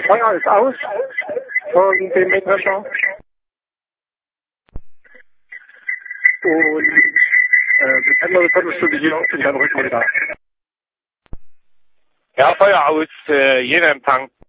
Feuer ist aus von dem Mähdrescher. Und bis Ende der Viertelstunde hier bin ich dann ruhig wieder da. Ja, Feuer aus, jeder Empfang.